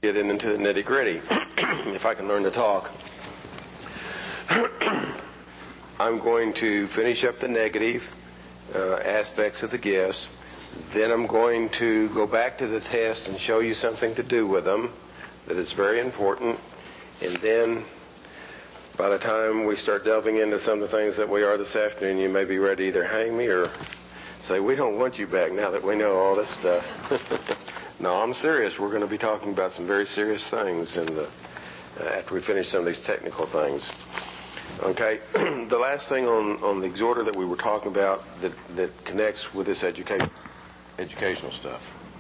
get into the nitty-gritty. If I can learn to talk. I'm going to finish up the negative aspects of the gifts. Then I'm going to go back to the test and show you something to do with them that is very important. And then by the time we start delving into some of the things that we are this afternoon, you may be ready to either hang me or say, we don't want you back now that we know all this stuff. No, I'm serious. We're going to be talking about some very serious things after we finish some of these technical things. Okay, the last thing on the exhorter that we were talking about that connects with this educational stuff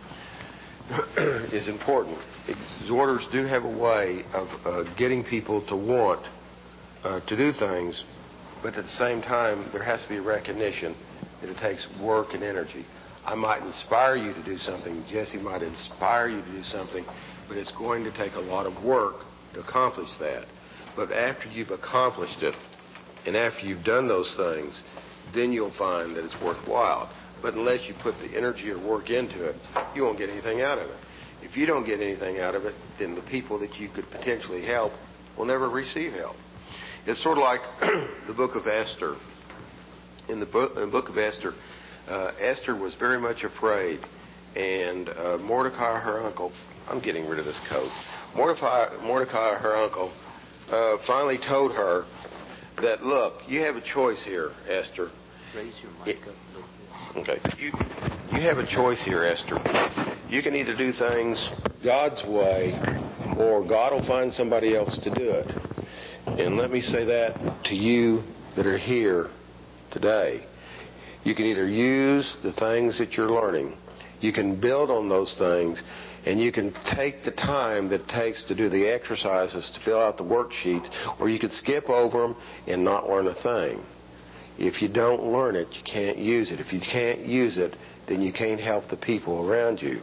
is important. Exhorters do have a way of getting people to want to do things, but at the same time, there has to be a recognition that it takes work and energy. I might inspire you to do something. Jesse might inspire you to do something, but it's going to take a lot of work to accomplish that. But after you've accomplished it, and after you've done those things, then you'll find that it's worthwhile. But unless you put the energy or work into it, you won't get anything out of it. If you don't get anything out of it, then the people that you could potentially help will never receive help. It's sort of like the book of Esther. In the book of Esther, Esther was very much afraid, and Mordecai, her uncle, I'm getting rid of this coat. Mordecai, her uncle, finally told her that, look, you have a choice here, Esther. Raise your mic up a little bit. Okay. You have a choice here, Esther. You can either do things God's way, or God will find somebody else to do it. And let me say that to you that are here today. You can either use the things that you're learning, you can build on those things, and you can take the time that it takes to do the exercises, to fill out the worksheet, or you could skip over them and not learn a thing. If you don't learn it, you can't use it. If you can't use it, then you can't help the people around you.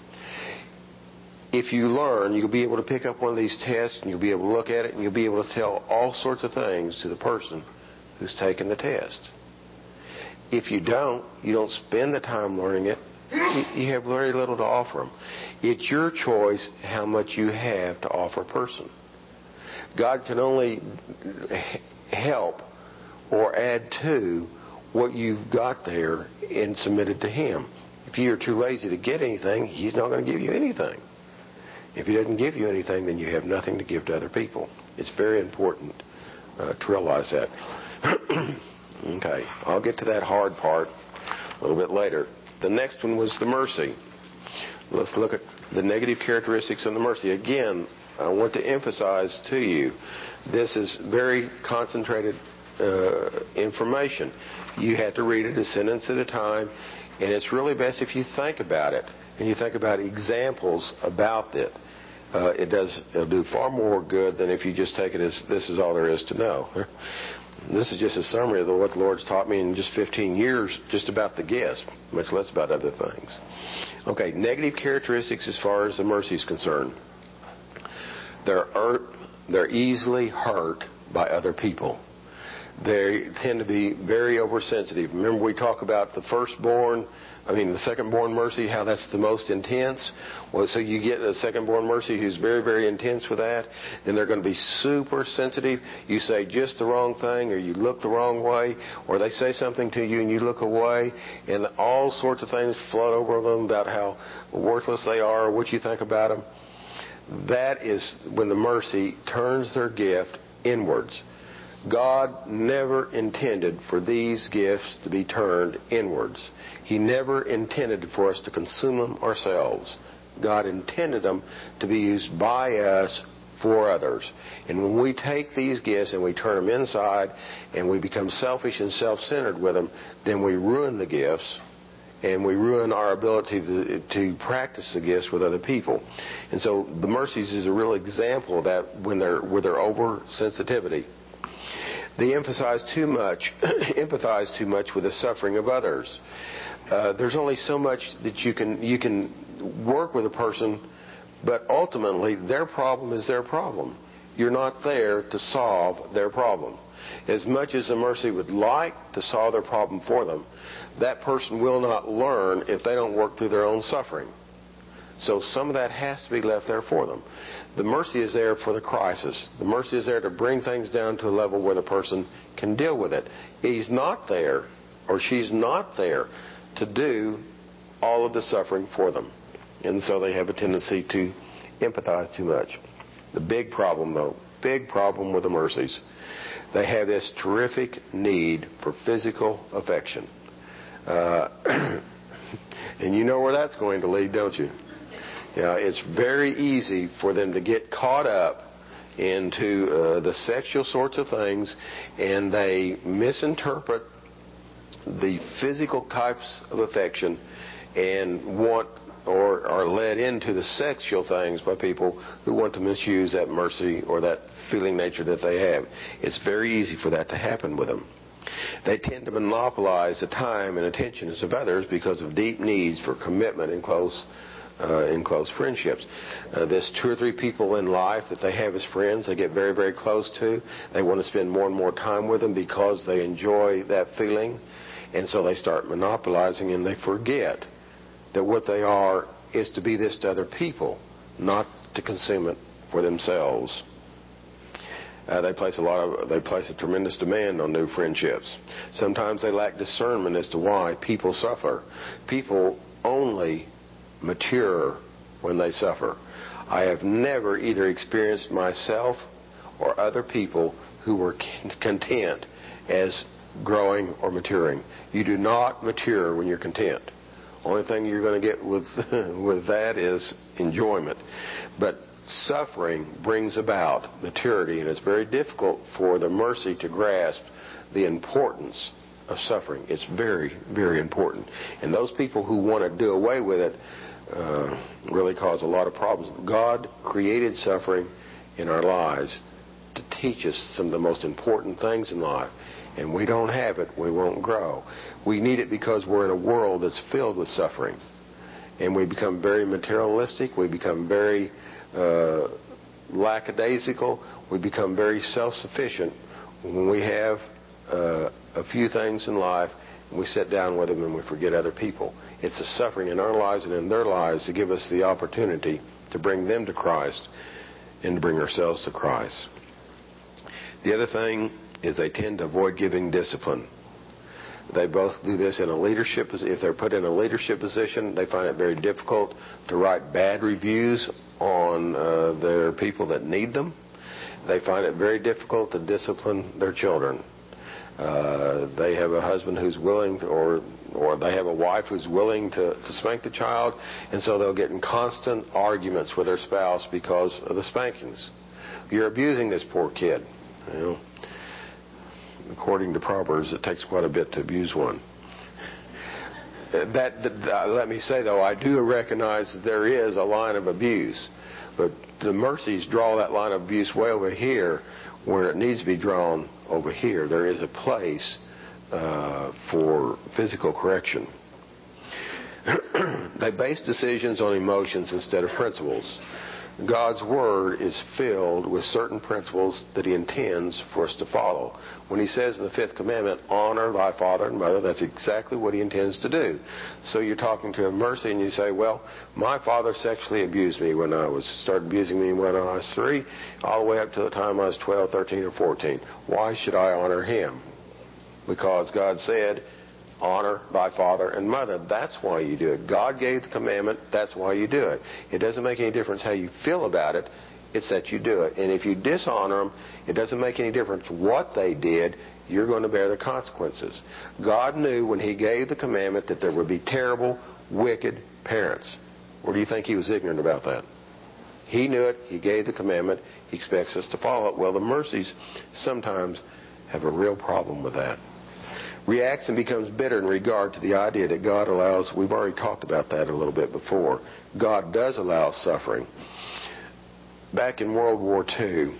If you learn, you'll be able to pick up one of these tests, and you'll be able to look at it, and you'll be able to tell all sorts of things to the person who's taken the test. If you don't spend the time learning it, you have very little to offer them. It's your choice how much you have to offer a person. God can only help or add to what you've got there and submit it to Him. If you're too lazy to get anything, He's not going to give you anything. If He doesn't give you anything, then you have nothing to give to other people. It's very important to realize that. Okay, I'll get to that hard part a little bit later. The next one was the mercy. Let's look at the negative characteristics of the mercy. Again, I want to emphasize to you, this is very concentrated information. You have to read it a sentence at a time, and it's really best if you think about it, and you think about examples about it. It'll do far more good than if you just take it as this is all there is to know. This is just a summary of what the Lord's taught me in just 15 years just about the gifts, much less about other things. Okay, negative characteristics as far as the mercy is concerned. They're easily hurt by other people. They tend to be very oversensitive. Remember we talk about the second-born mercy, how that's the most intense? Well, so you get a second-born mercy who's very, very intense with that, and they're going to be super sensitive. You say just the wrong thing, or you look the wrong way, or they say something to you and you look away, and all sorts of things float over them about how worthless they are, or what you think about them. That is when the mercy turns their gift inwards. God never intended for these gifts to be turned inwards. He never intended for us to consume them ourselves. God intended them to be used by us for others. And when we take these gifts and we turn them inside and we become selfish and self-centered with them, then we ruin the gifts and we ruin our ability to practice the gifts with other people. And so the mercies is a real example of that with their oversensitivity. They empathize too much with the suffering of others. There's only so much that you can work with a person, but ultimately their problem is their problem. You're not there to solve their problem. As much as the mercy would like to solve their problem for them, that person will not learn if they don't work through their own suffering. So some of that has to be left there for them. The mercy is there for the crisis. The mercy is there to bring things down to a level where the person can deal with it. He's not there, or she's not there, to do all of the suffering for them. And so they have a tendency to empathize too much. The big problem, though, big problem with the mercies, they have this terrific need for physical affection. And you know where that's going to lead, don't you? It's very easy for them to get caught up into the sexual sorts of things, and they misinterpret the physical types of affection and want or are led into the sexual things by people who want to misuse that mercy or that feeling nature that they have. It's very easy for that to happen with them. They tend to monopolize the time and attentions of others because of deep needs for commitment in close friendships. There's 2 or 3 people in life that they have as friends they get very, very close to. They want to spend more and more time with them because they enjoy that feeling. And so they start monopolizing, and they forget that what they are is to be this to other people, not to consume it for themselves. They place a tremendous demand on new friendships. Sometimes they lack discernment as to why people suffer. People only mature when they suffer. I have never either experienced myself or other people who were content as growing or maturing. You do not mature when you're content. Only thing you're going to get with that is enjoyment. But suffering brings about maturity, and it's very difficult for the mercy to grasp the importance of suffering. It's very, very important. And those people who want to do away with it really cause a lot of problems. God created suffering in our lives to teach us some of the most important things in life. And we don't have it, we won't grow. We need it because we're in a world that's filled with suffering. And we become very materialistic, we become very lackadaisical, we become very self-sufficient when we have a few things in life, and we sit down with them and we forget other people. It's the suffering in our lives and in their lives to give us the opportunity to bring them to Christ and to bring ourselves to Christ. The other thing is they tend to avoid giving discipline. They both do this in a leadership. If they're put in a leadership position, they find it very difficult to write bad reviews on their people that need them. They find it very difficult to discipline their children. They have a husband who's willing to, or they have a wife who's willing to spank the child, and so they'll get in constant arguments with their spouse because of the spankings. You're abusing this poor kid. You know, according to Proverbs, it takes quite a bit to abuse one. Let me say, though, I do recognize that there is a line of abuse, but the mercies draw that line of abuse way over here where it needs to be drawn over here. There is a place for physical correction. They base decisions on emotions instead of principles. God's Word is filled with certain principles that He intends for us to follow. When He says in the 5th commandment, honor thy father and mother, that's exactly what He intends to do. So you're talking to a mercy and you say, well, my father sexually abused me started abusing me when I was 3, all the way up to the time I was 12, 13, or 14. Why should I honor him? Because God said, honor thy father and mother. That's why you do it. God gave the commandment. That's why you do it. It doesn't make any difference how you feel about it. It's that you do it. And if you dishonor them, it doesn't make any difference what they did. You're going to bear the consequences. God knew when He gave the commandment that there would be terrible, wicked parents. Or do you think He was ignorant about that? He knew it. He gave the commandment. He expects us to follow it. Well, the mercies sometimes have a real problem with that. Reacts and becomes bitter in regard to the idea that God allows. We've already talked about that a little bit before. God does allow suffering. Back in World War II,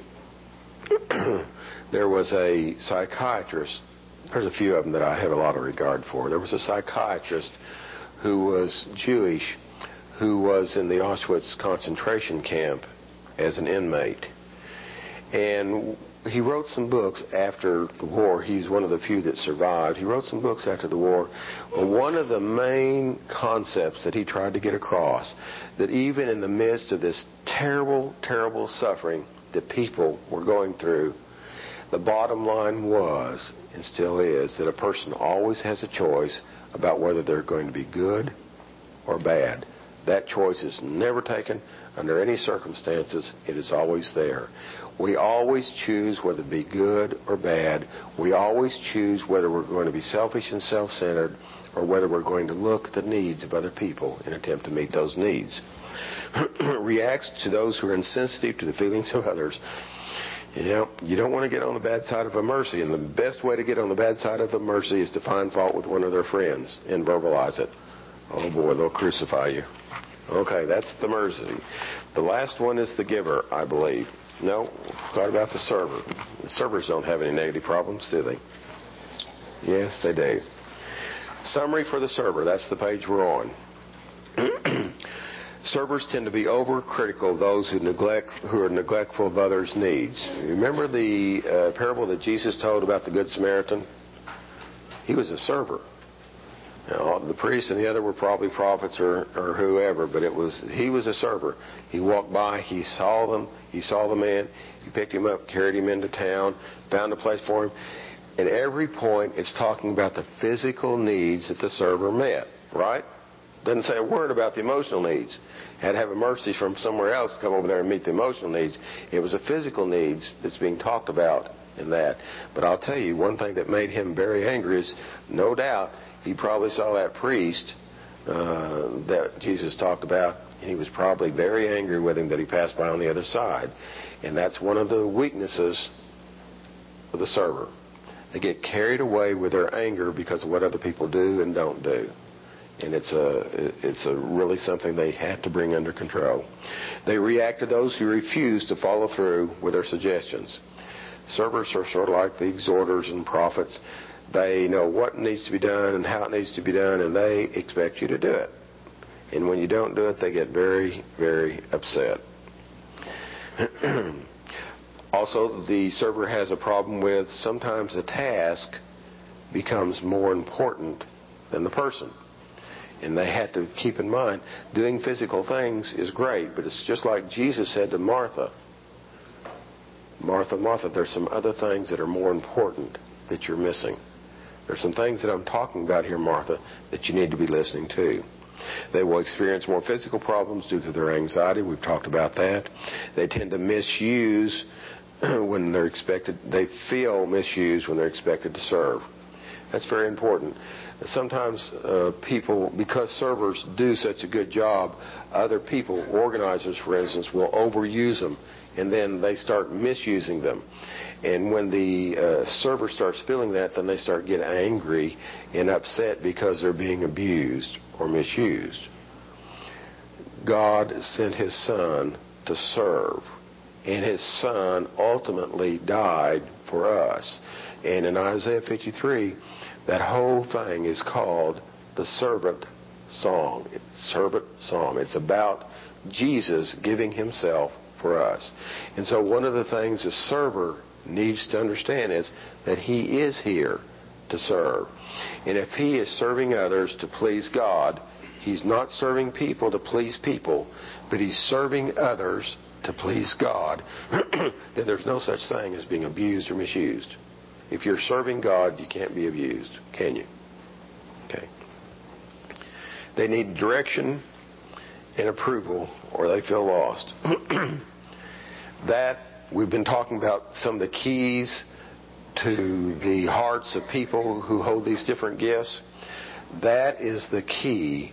there was a psychiatrist. There's a few of them that I have a lot of regard for. There was a psychiatrist who was Jewish, who was in the Auschwitz concentration camp as an inmate. And he wrote some books after the war. He's one of the few that survived. He wrote some books after the war. But one of the main concepts that he tried to get across, that even in the midst of this terrible, terrible suffering that people were going through, the bottom line was, and still is, that a person always has a choice about whether they're going to be good or bad. That choice is never taken under any circumstances. It is always there. We always choose whether to be good or bad. We always choose whether we're going to be selfish and self-centered or whether we're going to look at the needs of other people and attempt to meet those needs. Reacts to those who are insensitive to the feelings of others. You don't want to get on the bad side of a mercy, and the best way to get on the bad side of a mercy is to find fault with one of their friends and verbalize it. Oh boy, they'll crucify you. Okay, that's the mercy. The last one is the giver, I believe. No, what about the server? The servers don't have any negative problems, do they? Yes, they do. Summary for the server. That's the page we're on. Servers tend to be overcritical of those who are neglectful of others' needs. Remember the parable that Jesus told about the Good Samaritan? He was a server. Now, the priest and the other were probably prophets or whoever, but he was a server. He walked by, he saw them, he saw the man, he picked him up, carried him into town, found a place for him. At every point, it's talking about the physical needs that the server met, right? Doesn't say a word about the emotional needs. Had to have a mercy from somewhere else to come over there and meet the emotional needs. It was the physical needs that's being talked about in that. But I'll tell you, one thing that made him very angry is, no doubt, he probably saw that priest that Jesus talked about, and he was probably very angry with him that he passed by on the other side. And that's one of the weaknesses of the server. They get carried away with their anger because of what other people do and don't do. And it's really something they have to bring under control. They react to those who refuse to follow through with their suggestions. Servers are sort of like the exhorters and prophets. They know what needs to be done and how it needs to be done, and they expect you to do it. And when you don't do it, they get very, very upset. Also, the server has a problem with sometimes the task becomes more important than the person. And they have to keep in mind, doing physical things is great, but it's just like Jesus said to Martha. Martha, Martha, there's some other things that are more important that you're missing. There's some things that I'm talking about here, Martha, that you need to be listening to. They will experience more physical problems due to their anxiety. We've talked about that. They tend to misuse when they're expected. They feel misused when they're expected to serve. That's very important. Sometimes people, because servers do such a good job, other people, organizers for instance, will overuse them, and then they start misusing them. And when the server starts feeling that, then they start getting angry and upset because they're being abused or misused. God sent His Son to serve, and His Son ultimately died for us. And in Isaiah 53, that whole thing is called the servant song. Servant psalm. It's about Jesus giving Himself for us. And so one of the things the server needs to understand is that he is here to serve. And if he is serving others to please God, he's not serving people to please people, but he's serving others to please God, then there's no such thing as being abused or misused. If you're serving God, you can't be abused, can you? Okay. They need direction and approval, or they feel lost. That, we've been talking about some of the keys to the hearts of people who hold these different gifts. That is the key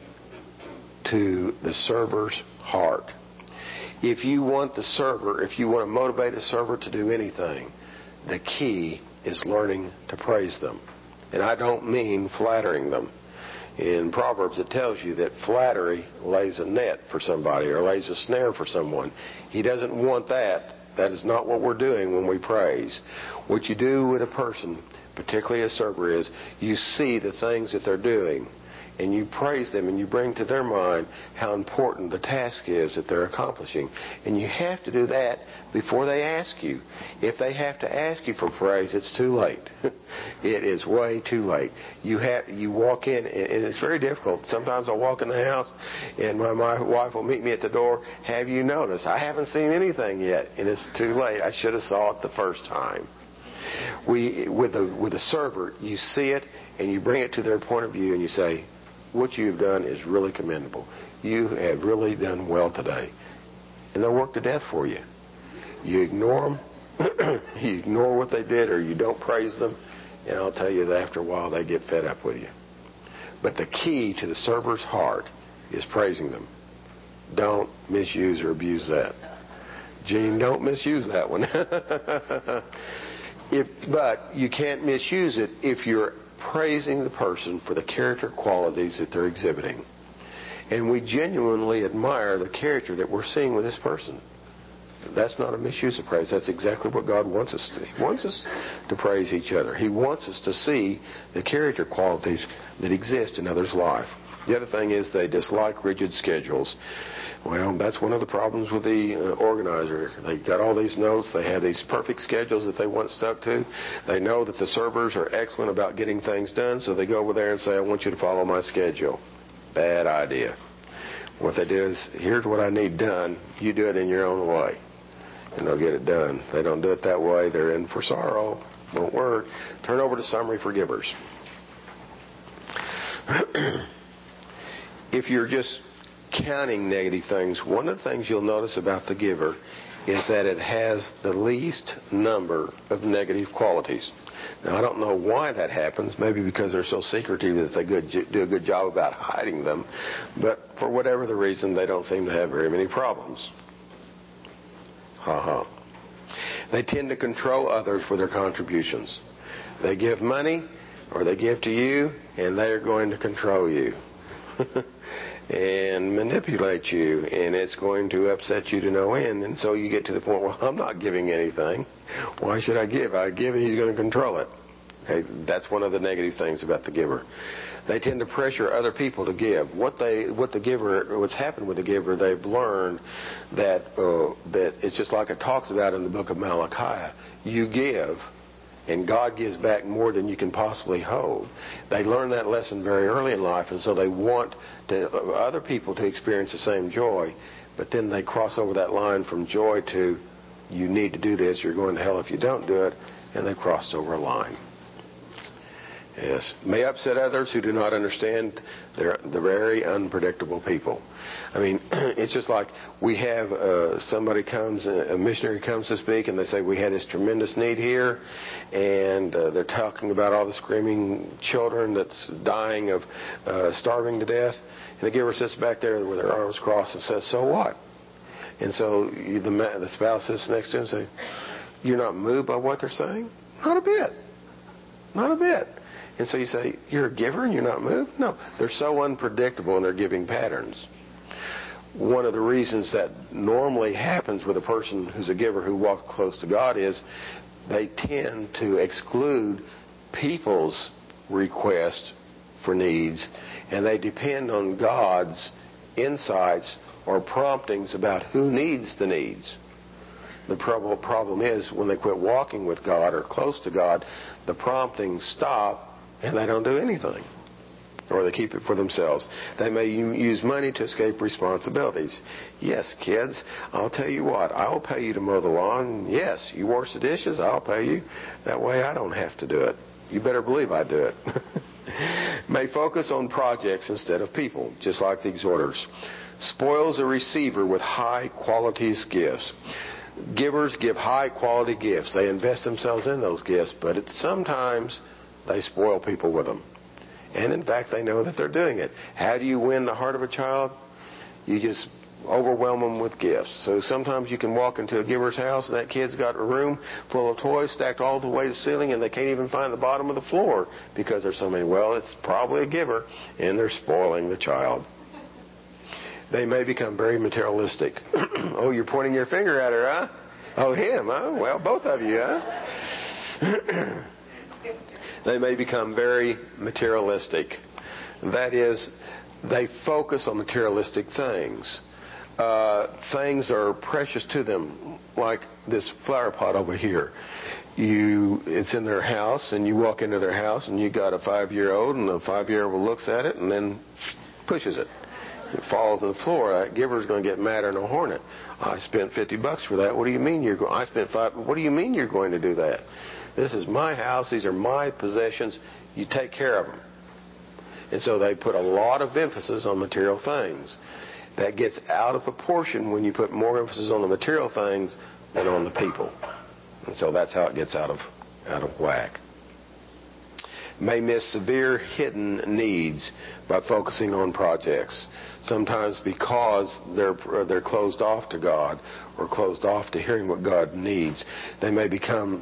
to the server's heart. If you want the server, if you want to motivate a server to do anything, the key is learning to praise them. And I don't mean flattering them. In Proverbs it tells you that flattery lays a net for somebody or lays a snare for someone. He doesn't want that. That is not what we're doing when we praise. What you do with a person, particularly a server, is you see the things that they're doing and you praise them, and you bring to their mind how important the task is that they're accomplishing. And you have to do that before they ask you. If they have to ask you for praise, it's too late. It is way too late. You walk in, and it's very difficult. Sometimes I'll walk in the house, and my wife will meet me at the door. Have you noticed? I haven't seen anything yet, and it's too late. I should have saw it the first time. With the server, you see it, and you bring it to their point of view, and you say, what you've done is really commendable. You have really done well today. And they'll work to death for you. You ignore them, you ignore what they did, or you don't praise them, and I'll tell you that after a while they get fed up with you. But the key to the server's heart is praising them. Don't misuse or abuse that. Gene, don't misuse that one. But you can't misuse it if you're praising the person for the character qualities that they're exhibiting. And we genuinely admire the character that we're seeing with this person. That's not a misuse of praise. That's exactly what God wants us to do. He wants us to praise each other. He wants us to see the character qualities that exist in others' life. The other thing is they dislike rigid schedules. Well, that's one of the problems with the organizer. They got all these notes. They have these perfect schedules that they want stuck to. They know that the servers are excellent about getting things done, so they go over there and say, I want you to follow my schedule. Bad idea. What they do is, here's what I need done. You do it in your own way, and they'll get it done. They don't do it that way. They're in for sorrow. Won't work. Turn over to Summary for Givers. If you're just counting negative things, one of the things you'll notice about the giver is that it has the least number of negative qualities. Now, I don't know why that happens. Maybe because they're so secretive that they do a good job about hiding them. But for whatever the reason, they don't seem to have very many problems. They tend to control others with their contributions. They give money, or they give to you, and they are going to control you. And manipulate you, and it's going to upset you to no end. And so you get to the point, well, I'm not giving anything. Why should I give? I give and he's going to control it. Okay, that's one of the negative things about the giver. They tend to pressure other people to give. What's happened with the giver, they've learned that it's just like it talks about in the book of Malachi. You give, and God gives back more than you can possibly hold. They learn that lesson very early in life, and so they want other people to experience the same joy, but then they cross over that line from joy to, you need to do this, you're going to hell if you don't do it, and they've crossed over a line. Yes. May upset others who do not understand. They're very unpredictable people. I mean, it's just like we have a missionary comes to speak, and they say, we have this tremendous need here, and they're talking about all the screaming children that's dying of starving to death. And the giver sits back there with their arms crossed and says, so what? And so the spouse sits next to him and says, you're not moved by what they're saying? Not a bit. Not a bit. And so you say, you're a giver and you're not moved? No, they're so unpredictable in their giving patterns. One of the reasons that normally happens with a person who's a giver who walks close to God is they tend to exclude people's requests for needs, and they depend on God's insights or promptings about who needs the needs. The problem is when they quit walking with God or close to God, the promptings stop, and they don't do anything, or they keep it for themselves. They may use money to escape responsibilities. Yes, kids, I'll tell you what, I'll pay you to mow the lawn. Yes, you wash the dishes, I'll pay you. That way I don't have to do it. You better believe I do it. May focus on projects instead of people, just like the exhorters. Spoils a receiver with high qualities gifts. Givers give high quality gifts. They invest themselves in those gifts, but sometimes they spoil people with them. And in fact, they know that they're doing it. How do you win the heart of a child? You just overwhelm them with gifts. So sometimes you can walk into a giver's house and that kid's got a room full of toys stacked all the way to the ceiling, and they can't even find the bottom of the floor because there's so many. Well, it's probably a giver, and they're spoiling the child. They may become very materialistic. Oh, you're pointing your finger at her, huh? Oh, him, huh? Well, both of you, huh? They may become very materialistic. That is, they focus on materialistic things. Things are precious to them, like this flower pot over here. It's in their house, and you walk into their house, and you got a 5-year-old, and the 5-year-old looks at it and then pushes it. It falls on the floor. That giver's going to get madder than a hornet. I spent $50 for that. What do you mean you're going? I spent $5. What do you mean you're going to do that? This is my house. These are my possessions. You take care of them. And so they put a lot of emphasis on material things. That gets out of proportion when you put more emphasis on the material things than on the people. And so that's how it gets out of whack. May miss severe hidden needs by focusing on projects. Sometimes because they're closed off to God or closed off to hearing what God needs, they may become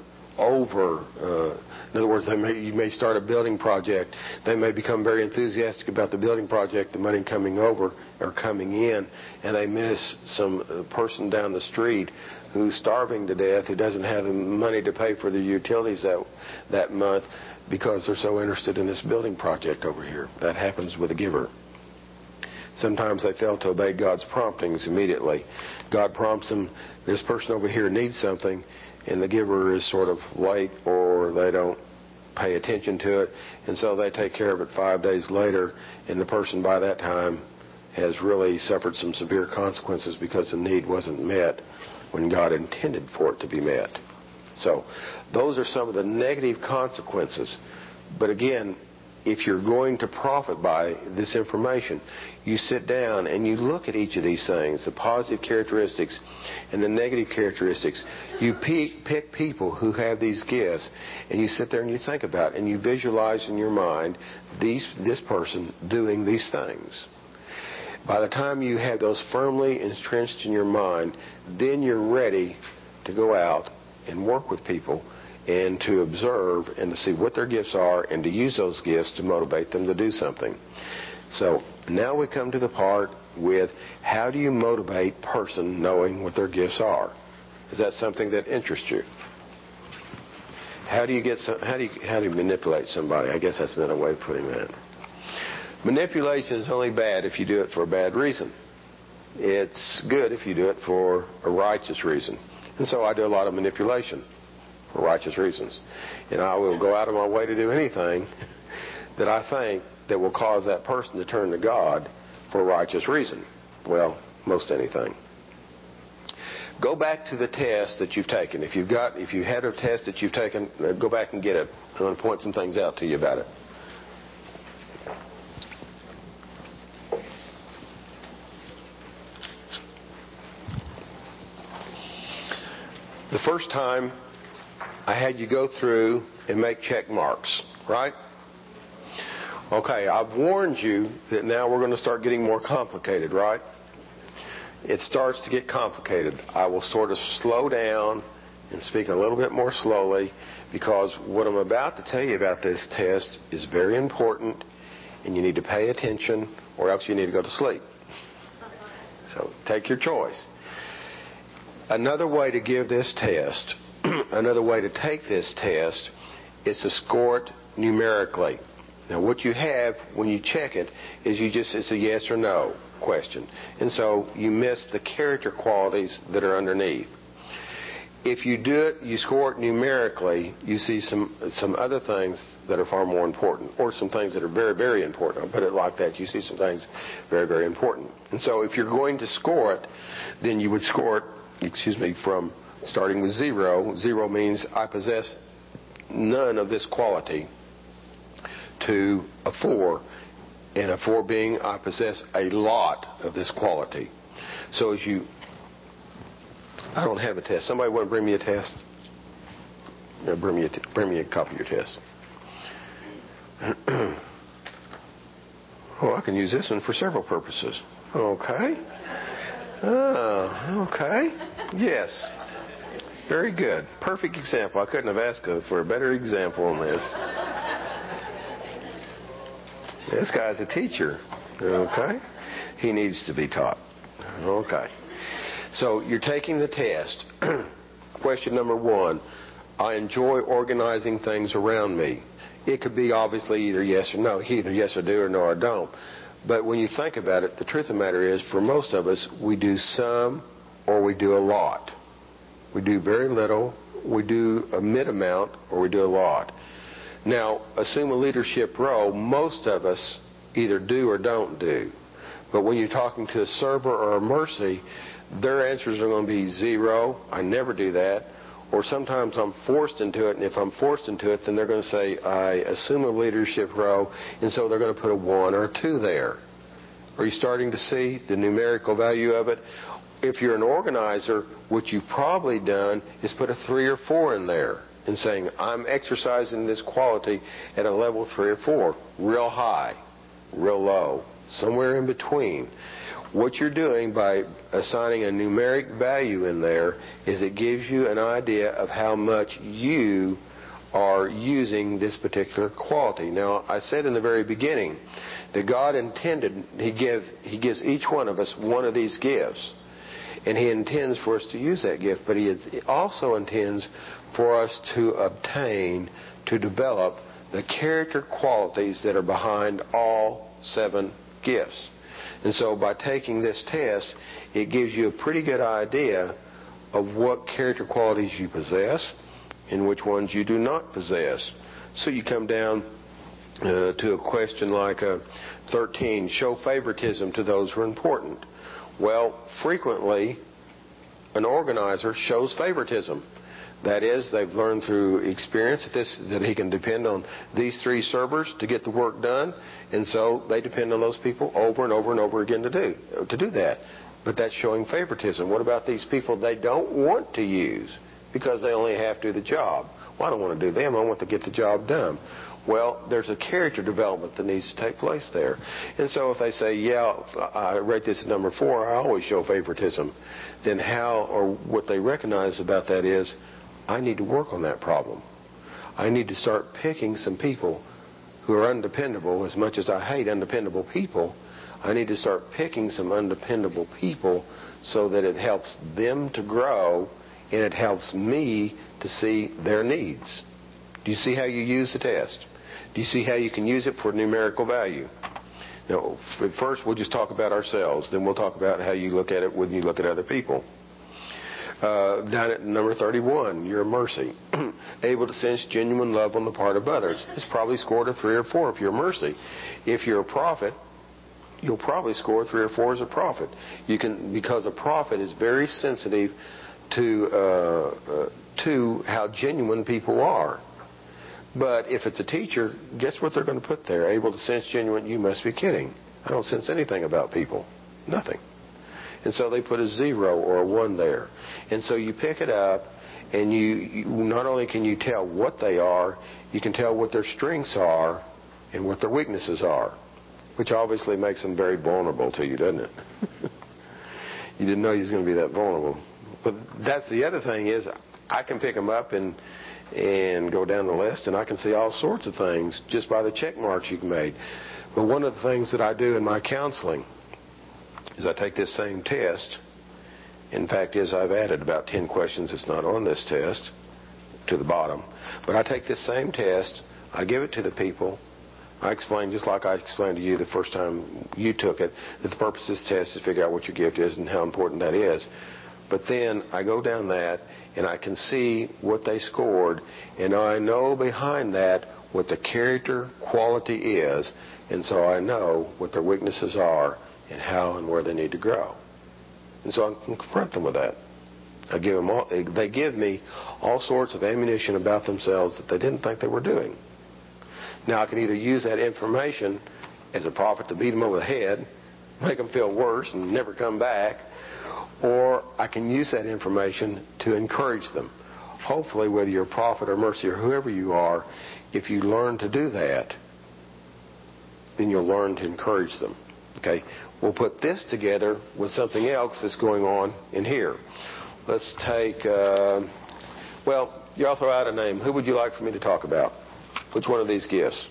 in other words, you may start a building project. They may become very enthusiastic about the building project, the money coming over or coming in, and they miss some person down the street who's starving to death, who doesn't have the money to pay for the utilities that month because they're so interested in this building project over here. That happens with a giver. Sometimes they fail to obey God's promptings immediately. God prompts them, this person over here needs something, and the giver is sort of late or they don't pay attention to it, and so they take care of it 5 days later, and the person by that time has really suffered some severe consequences because the need wasn't met when God intended for it to be met. So those are some of the negative consequences. But again, if you're going to profit by this information, you sit down and you look at each of these things, the positive characteristics and the negative characteristics. You pick people who have these gifts, and you sit there and you think about it, and you visualize in your mind this person doing these things. By the time you have those firmly entrenched in your mind, then you're ready to go out and work with people and to observe and to see what their gifts are and to use those gifts to motivate them to do something. So now we come to the part with how do you motivate a person knowing what their gifts are? Is that something that interests you? How do you manipulate somebody? I guess that's another way of putting that. Manipulation is only bad if you do it for a bad reason. It's good if you do it for a righteous reason. And so I do a lot of manipulation for righteous reasons. And I will go out of my way to do anything that I think that will cause that person to turn to God for a righteous reason. Well, most anything. Go back to the test that you've taken. If you had a test that you've taken, go back and get it. I'm going to point some things out to you about it. The first time I had you go through and make check marks, right? Okay, I've warned you that now we're going to start getting more complicated, right? It starts to get complicated. I will sort of slow down and speak a little bit more slowly because what I'm about to tell you about this test is very important and you need to pay attention or else you need to go to sleep. So take your choice. Another way to give this test, another way to take this test is to score it numerically. Now what you have when you check it is it's a yes or no question. And so you miss the character qualities that are underneath. If you do it, you score it numerically, you see some other things that are far more important, or some things that are very, very important. I'll put it like that. You see some things very, very important. And so if you're going to score it, then you would score it, from starting with 0. 0 means I possess none of this quality, to a 4, and a 4 being I possess a lot of this quality. So I don't have a test. Somebody want to bring me a test? Yeah, bring me a copy of your test. Oh, I can use this one for several purposes. Okay. Oh, okay. Yes. Very good. Perfect example. I couldn't have asked for a better example on this. This guy's a teacher. Okay. He needs to be taught. Okay. So you're taking the test. Question number 1. I enjoy organizing things around me. It could be obviously either yes or no, either yes I do or no I don't. But when you think about it, the truth of the matter is, for most of us, we do some or we do a lot. We do very little, we do a mid amount, or we do a lot. Now, assume a leadership role, most of us either do or don't do. But when you're talking to a server or a mercy, their answers are going to be 0, I never do that, or sometimes I'm forced into it, and if I'm forced into it, then they're going to say, I assume a leadership role, and so they're going to put a 1 or a 2 there. Are you starting to see the numerical value of it? If you're an organizer, what you've probably done is put a 3 or 4 in there and saying, I'm exercising this quality at a level 3 or 4, real high, real low, somewhere in between. What you're doing by assigning a numeric value in there is it gives you an idea of how much you are using this particular quality. Now, I said in the very beginning that God intended, He gives each one of us one of these gifts. And He intends for us to use that gift, but He also intends for us to obtain, to develop the character qualities that are behind all 7 gifts. And so by taking this test, it gives you a pretty good idea of what character qualities you possess and which ones you do not possess. So you come down to a question like 13, show favoritism to those who are important. Well, frequently, an organizer shows favoritism. That is, they've learned through experience that he can depend on these 3 servers to get the work done, and so they depend on those people over and over and over again to do that. But that's showing favoritism. What about these people they don't want to use because they only have to do the job? Well, I don't want to do them. I want to get the job done. Well, there's a character development that needs to take place there. And so if they say, yeah, I rate this at number 4, I always show favoritism, then how, or what they recognize about that is, I need to work on that problem. I need to start picking some people who are undependable. As much as I hate undependable people, I need to start picking some undependable people so that it helps them to grow and it helps me to see their needs. Do you see how you use the test? Do you see how you can use it for numerical value? Now, first we'll just talk about ourselves. Then we'll talk about how you look at it when you look at other people. Down at number 31, you're a mercy. Able to sense genuine love on the part of others. It's probably scored a 3 or 4 if you're a mercy. If you're a prophet, you'll probably score 3 or 4 as a prophet. You can, because a prophet is very sensitive to how genuine people are. But if it's a teacher, guess what they're going to put there? Able to sense genuine. You must be kidding. I don't sense anything about people. Nothing. And so they put a 0 or a 1 there. And so you pick it up, and you not only can you tell what they are, you can tell what their strengths are and what their weaknesses are, which obviously makes them very vulnerable to you, doesn't it? You didn't know you was going to be that vulnerable. But that's the other thing is, I can pick them up and go down the list, and I can see all sorts of things just by the check marks you've made. But one of the things that I do in my counseling is I take this same test. In fact, I've added about 10 questions that's not on this test to the bottom. But I take this same test, I give it to the people, I explain, just like I explained to you the first time you took it, that the purpose of this test is to figure out what your gift is and how important that is. But then I go down that, and I can see what they scored, and I know behind that what the character quality is, and so I know what their weaknesses are and how and where they need to grow. And so I can confront them with that. They give me all sorts of ammunition about themselves that they didn't think they were doing. Now, I can either use that information as a prophet to beat them over the head, make them feel worse and never come back, or I can use that information to encourage them. Hopefully, whether you're a prophet or mercy or whoever you are, if you learn to do that, then you'll learn to encourage them. Okay? We'll put this together with something else that's going on in here. Let's take, y'all throw out a name. Who would you like for me to talk about? Which one of these gifts?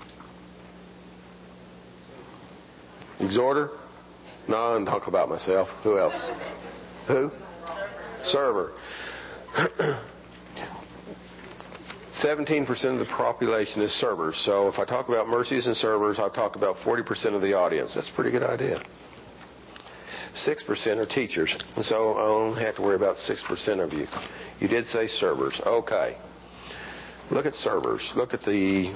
Exhorter? No, I'm talking about myself. Who else? Who? Server. 17% of the population is servers. So if I talk about mercies and servers, I'll talk about 40% of the audience. That's a pretty good idea. 6% are teachers. So I only have to worry about 6% of you. You did say servers. Okay. Look at servers. Look at the,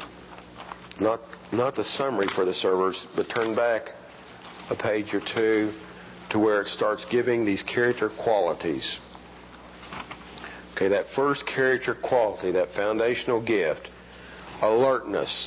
not the summary for the servers, but turn back a page or two to where it starts giving these character qualities. Okay, that first character quality, that foundational gift, alertness.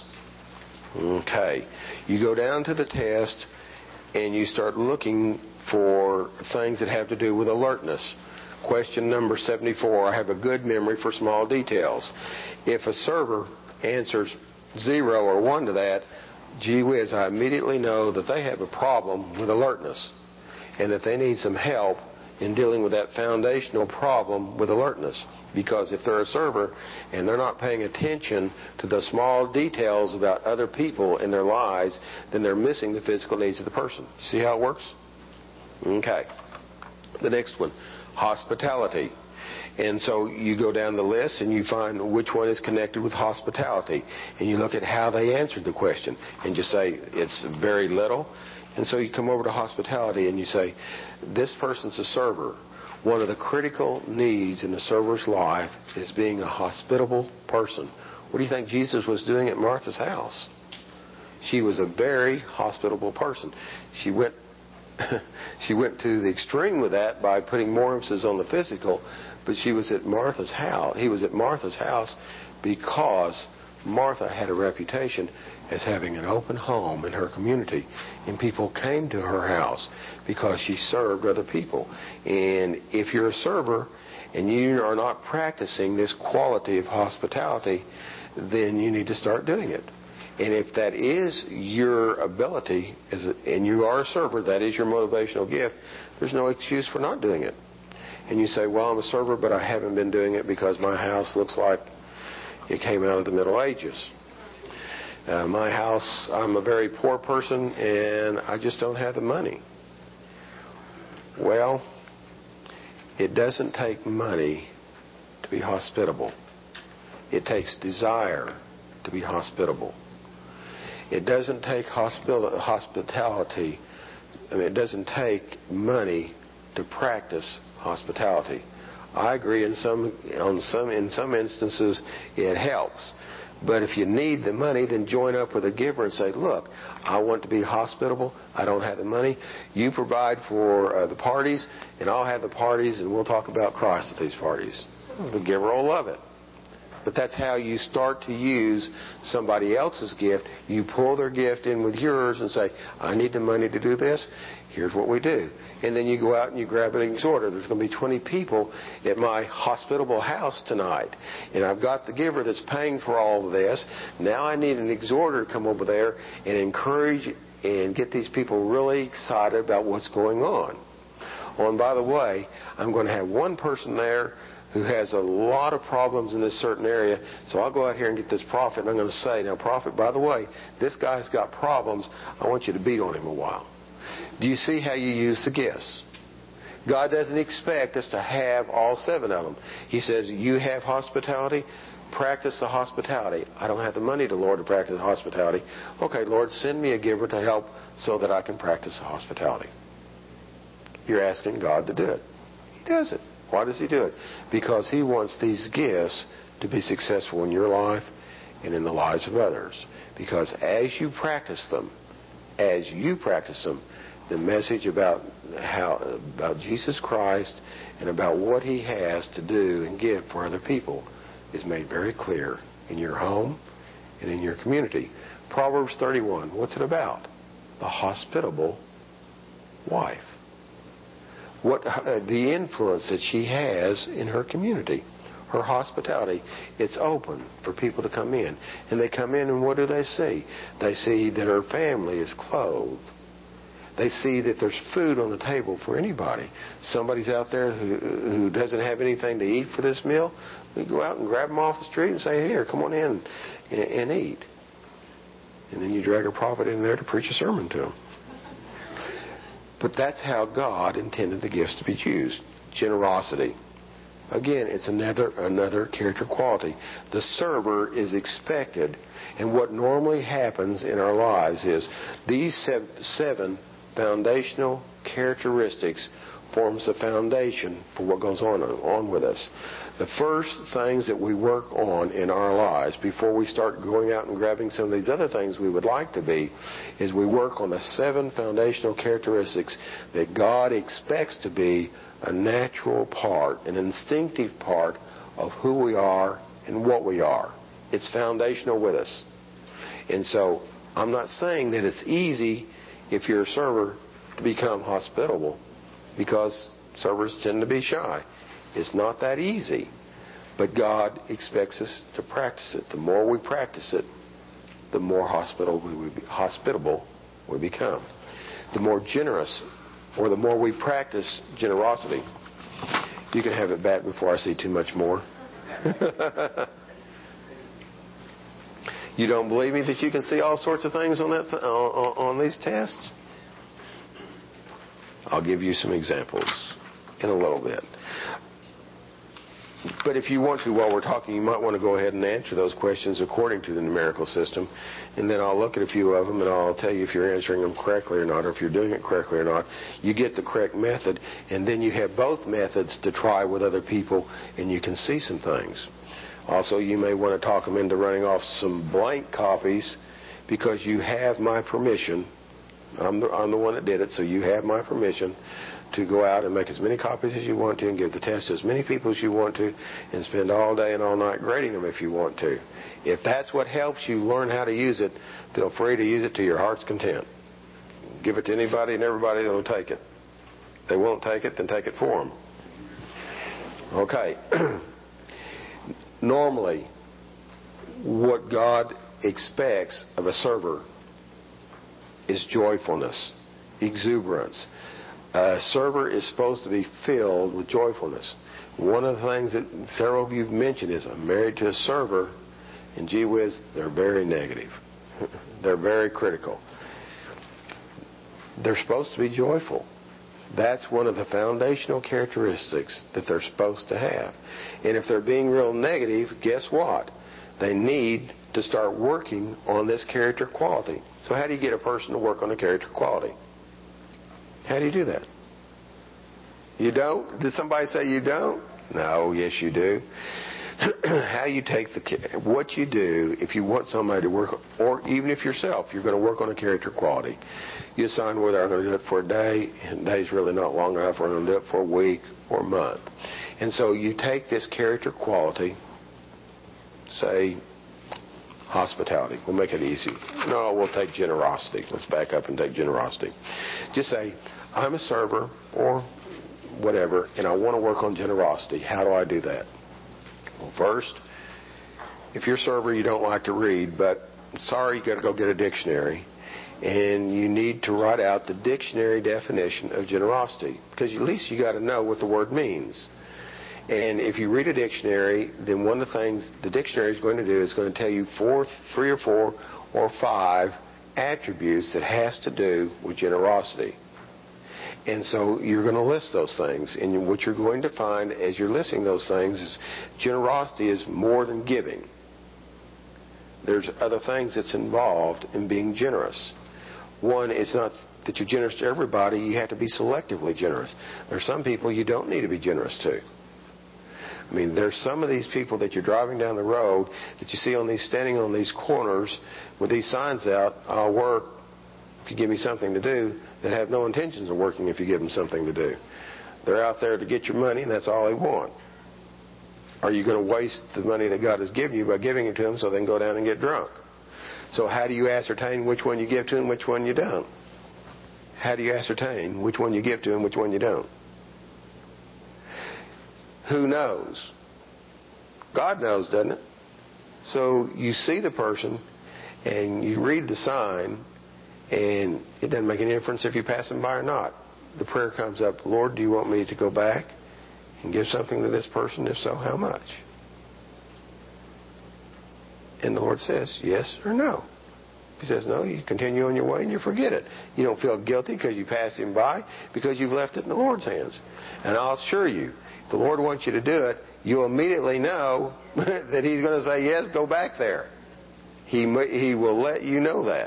Okay, you go down to the test and you start looking for things that have to do with alertness. Question number 74, I have a good memory for small details. If a server answers 0 or 1 to that, gee whiz, I immediately know that they have a problem with alertness and that they need some help in dealing with that foundational problem with alertness. Because if they're a server and they're not paying attention to the small details about other people in their lives, then they're missing the physical needs of the person. See how it works? Okay. The next one, hospitality. And so you go down the list and you find which one is connected with hospitality. And you look at how they answered the question and just say it's very little. And so you come over to hospitality and you say, this person's a server. One of the critical needs in a server's life is being a hospitable person. What do you think Jesus was doing at Martha's house? She was a very hospitable person. She went to the extreme with that by putting more emphasis on the physical, but she was at Martha's house. He was at Martha's house because Martha had a reputation as having an open home in her community, and people came to her house because she served other people. And if you're a server and you are not practicing this quality of hospitality, then you need to start doing it. And if that is your ability, and you are a server, that is your motivational gift, there's no excuse for not doing it. And you say, well, I'm a server, but I haven't been doing it because my house looks like it came out of the Middle Ages. My house, I'm a very poor person, and I just don't have the money. Well, it doesn't take money to be hospitable. It takes desire to be hospitable. It doesn't take hospitality. It doesn't take money to practice hospitality. I agree in some instances it helps. But if you need the money, then join up with a giver and say, look, I want to be hospitable. I don't have the money. You provide for the parties, and I'll have the parties, and we'll talk about Christ at these parties. The giver will love it. But that's how you start to use somebody else's gift. You pull their gift in with yours and say, I need the money to do this. Here's what we do. And then you go out and you grab an exhorter. There's going to be 20 people at my hospitable house tonight. And I've got the giver that's paying for all of this. Now I need an exhorter to come over there and encourage and get these people really excited about what's going on. Oh, and by the way, I'm going to have one person there who has a lot of problems in this certain area. So I'll go out here and get this prophet, and I'm going to say, now, prophet, by the way, this guy's got problems. I want you to beat on him a while. Do you see how you use the gifts? God doesn't expect us to have all 7 of them. He says, you have hospitality, practice the hospitality. I don't have the money to, Lord, to practice hospitality. Okay, Lord, send me a giver to help so that I can practice the hospitality. You're asking God to do it. He does it. Why does He do it? Because He wants these gifts to be successful in your life and in the lives of others. Because as you practice them, the message about Jesus Christ and about what He has to do and give for other people is made very clear in your home and in your community. Proverbs 31, what's it about? The hospitable wife. What the influence that she has in her community, her hospitality. It's open for people to come in. And they come in and what do they see? They see that her family is clothed. They see that there's food on the table for anybody. Somebody's out there who doesn't have anything to eat for this meal. We go out and grab them off the street and say, here, come on in and eat. And then you drag a prophet in there to preach a sermon to them. But that's how God intended the gifts to be used. Generosity. Again, it's another character quality. The server is expected, and what normally happens in our lives is these seven foundational characteristics forms the foundation for what goes on with us. The first things that we work on in our lives before we start going out and grabbing some of these other things we would like to be is we work on the 7 foundational characteristics that God expects to be a natural part, an instinctive part of who we are and what we are. It's foundational with us. And so I'm not saying that it's easy if you're a server to become hospitable, because servers tend to be shy. It's not that easy. But God expects us to practice it. The more we practice it, the more hospitable we become. The more generous, or the more we practice generosity. You can have it back before I see too much more. You don't believe me that you can see all sorts of things on on these tests? I'll give you some examples in a little bit. But if you want to, while we're talking, you might want to go ahead and answer those questions according to the numerical system, and then I'll look at a few of them and I'll tell you if you're answering them correctly or not, or if you're doing it correctly or not. You get the correct method, and then you have both methods to try with other people, and you can see some things. Also, you may want to talk them into running off some blank copies, because you have my permission. I'm the one that did it, so you have my permission to go out and make as many copies as you want to and give the test to as many people as you want to and spend all day and all night grading them if you want to. If that's what helps you learn how to use it, feel free to use it to your heart's content. Give it to anybody and everybody that will take it. If they won't take it, then take it for them. Okay. Normally, what God expects of a server is joyfulness, exuberance. A server is supposed to be filled with joyfulness. One of the things that several of you have mentioned is, I'm married to a server, and gee whiz, they're very negative. They're very critical. They're supposed to be joyful. That's one of the foundational characteristics that they're supposed to have. And if they're being real negative, guess what? They need to start working on this character quality. So how do you get a person to work on a character quality? How do you do that? You don't? Did somebody say you don't? No, yes you do. How you take what you do if you want somebody to work, or even if yourself, you're going to work on a character quality. You decide whether I'm going to do it for a day, and a day's really not long enough, or I'm going to do it for a week or a month. And so you take this character quality, say hospitality. We'll make it easy. No, we'll take generosity. Let's back up and take generosity. Just say, I'm a server or whatever, and I want to work on generosity. How do I do that? Well, first, if you're a server, you don't like to read, but sorry, you got to go get a dictionary, and you need to write out the dictionary definition of generosity, because at least you got to know what the word means. And if you read a dictionary, then one of the things the dictionary is going to do is going to tell you 3 or 4 or 5 attributes that has to do with generosity. And so you're going to list those things. And what you're going to find as you're listing those things is generosity is more than giving. There's other things that's involved in being generous. One, it's not that you're generous to everybody. You have to be selectively generous. There's some people you don't need to be generous to. I mean, there's some of these people that you're driving down the road that you see standing on these corners with these signs out, I'll work if you give me something to do, that have no intentions of working if you give them something to do. They're out there to get your money, and that's all they want. Are you going to waste the money that God has given you by giving it to them so they can go down and get drunk? So how do you ascertain which one you give to and which one you don't? How do you ascertain which one you give to and which one you don't? Who knows? God knows, doesn't it? So you see the person and you read the sign, and it doesn't make any difference if you pass them by or not. The prayer comes up, Lord, do you want me to go back and give something to this person? If so, how much? And the Lord says yes or no. He says, no, you continue on your way and you forget it. You don't feel guilty because you passed him by, because you've left it in the Lord's hands. And I'll assure you, if the Lord wants you to do it, you'll immediately know that he's going to say, yes, go back there. He will let you know that.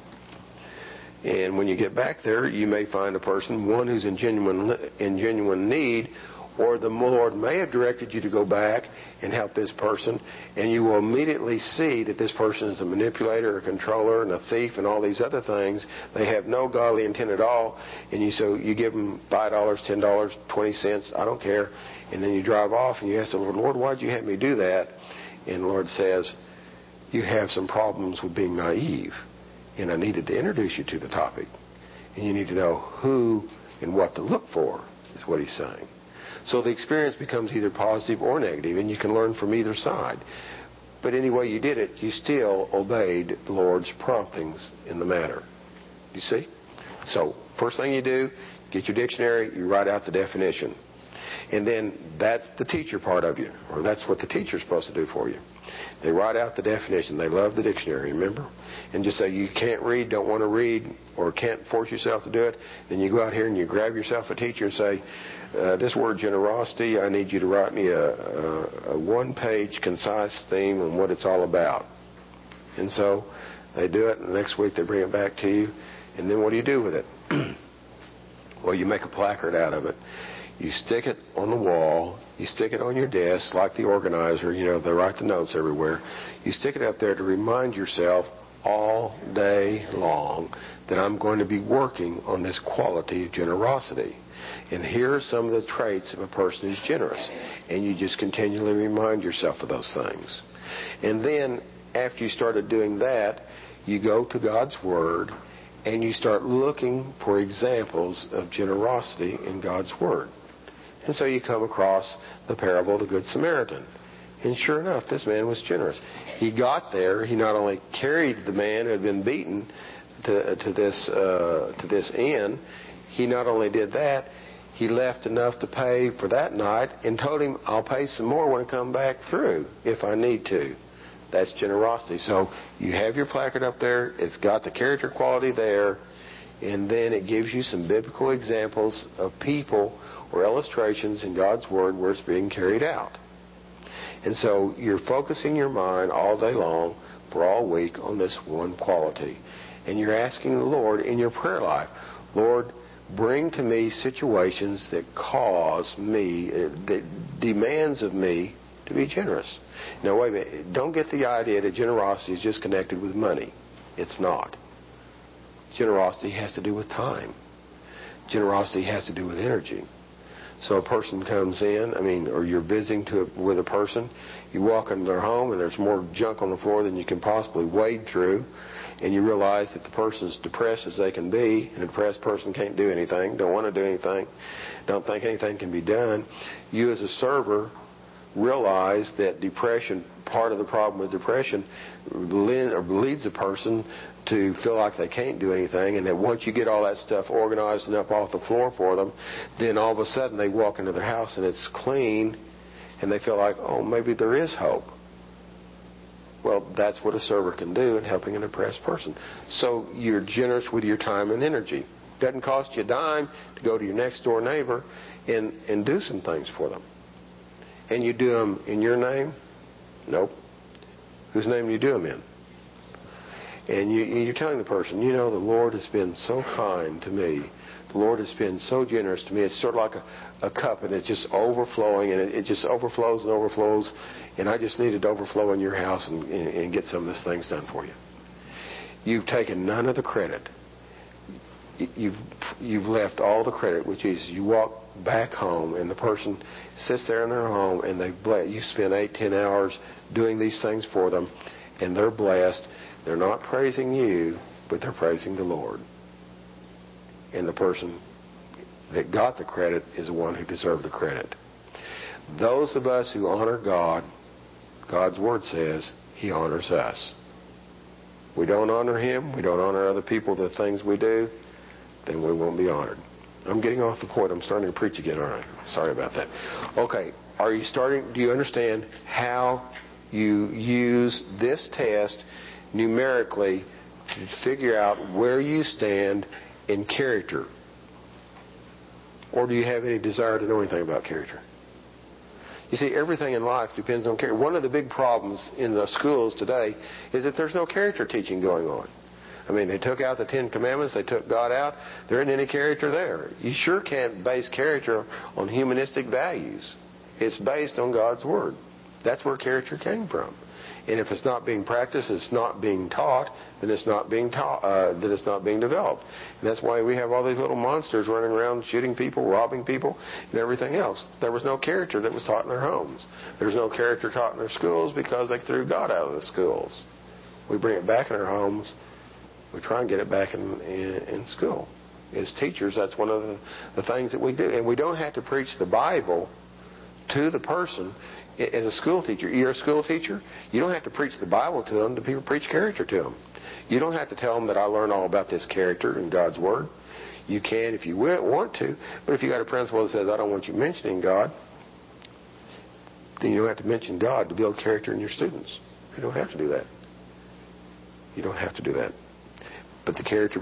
And when you get back there, you may find a person, one who's in genuine need, or the Lord may have directed you to go back and help this person, and you will immediately see that this person is a manipulator, a controller, and a thief, and all these other things. They have no godly intent at all, and you give them $5, $10, 20 cents, I don't care, and then you drive off and you ask the Lord, Lord, why'd you have me do that? And the Lord says, you have some problems with being naive, and I needed to introduce you to the topic, and you need to know who and what to look for, is what he's saying. So the experience becomes either positive or negative, and you can learn from either side. But any way you did it, you still obeyed the Lord's promptings in the matter. You see? So first thing you do, get your dictionary, you write out the definition. And then that's the teacher part of you, or that's what the teacher's supposed to do for you. They write out the definition. They love the dictionary, remember? And just say you can't read, don't want to read, or can't force yourself to do it. Then you go out here and you grab yourself a teacher and say, this word generosity, I need you to write me a one-page concise theme on what it's all about. And so they do it, and the next week they bring it back to you. And then what do you do with it? Well, you make a placard out of it. You stick it on the wall. You stick it on your desk like the organizer. They write the notes everywhere. You stick it up there to remind yourself all day long that I'm going to be working on this quality of generosity. And here are some of the traits of a person who's generous. And you just continually remind yourself of those things. And then after you started doing that, you go to God's Word and you start looking for examples of generosity in God's Word. And so you come across the parable of the Good Samaritan. And sure enough, this man was generous. He got there. He not only carried the man who had been beaten to this inn, he not only did that, he left enough to pay for that night and told him, I'll pay some more when I come back through if I need to. That's generosity. So you have your placard up there. It's got the character quality there. And then it gives you some biblical examples of people or illustrations in God's Word where it's being carried out. And so you're focusing your mind all day long for all week on this one quality. And you're asking the Lord in your prayer life, Lord, bring to me situations that cause me, that demands of me to be generous. Now, wait a minute. Don't get the idea that generosity is just connected with money. It's not. Generosity has to do with time. Generosity has to do with energy. So a person comes in, or you're visiting with a person, you walk into their home and there's more junk on the floor than you can possibly wade through, and you realize that the person's depressed as they can be, and a depressed person can't do anything, don't want to do anything, don't think anything can be done. You as a server realize that depression, part of the problem with depression, leads a person to feel like they can't do anything, and that once you get all that stuff organized and up off the floor for them, then all of a sudden they walk into their house and it's clean, and they feel like, oh, maybe there is hope. Well, that's what a server can do in helping an depressed person. So you're generous with your time and energy. It doesn't cost you a dime to go to your next door neighbor and do some things for them. And you do them in your name? Nope. Whose name do you do them in? And you're telling the person, the Lord has been so kind to me. The Lord has been so generous to me. It's sort of like a cup, and it's just overflowing, and it just overflows and overflows. And I just needed to overflow in your house and get some of these things done for you. You've taken none of the credit. You've left all the credit, which is you walk back home, and the person sits there in their home, and you spend 8-10 hours doing these things for them, and they're blessed. They're not praising you, but they're praising the Lord. And the person that got the credit is the one who deserved the credit. Those of us who honor God, God's Word says He honors us. We don't honor Him, we don't honor other people, the things we do, then we won't be honored. I'm getting off the point. I'm starting to preach again, aren't I? Sorry about that. Okay, do you understand how you use this test numerically to figure out where you stand in character. Or do you have any desire to know anything about character? You see, everything in life depends on character. One of the big problems in the schools today is that there's no character teaching going on. I mean, they took out the Ten Commandments, they took God out. There isn't any character there. You sure can't base character on humanistic values. It's based on God's Word. That's where character came from. And if it's not being practiced, it's not being taught, then it's not being then it's not being developed. And that's why we have all these little monsters running around shooting people, robbing people, and everything else. There was no character that was taught in their homes. There's no character taught in their schools because they threw God out of the schools. We bring it back in our homes. We try and get it back in school. As teachers, that's one of the things that we do. And we don't have to preach the Bible to the person. As a school teacher, you're a school teacher, you don't have to preach the Bible to them. People preach character to them. You don't have to tell them that I learned all about this character in God's Word. You can if you want to, but if you got a principal that says, I don't want you mentioning God, then you don't have to mention God to build character in your students. You don't have to do that. You don't have to do that. But the character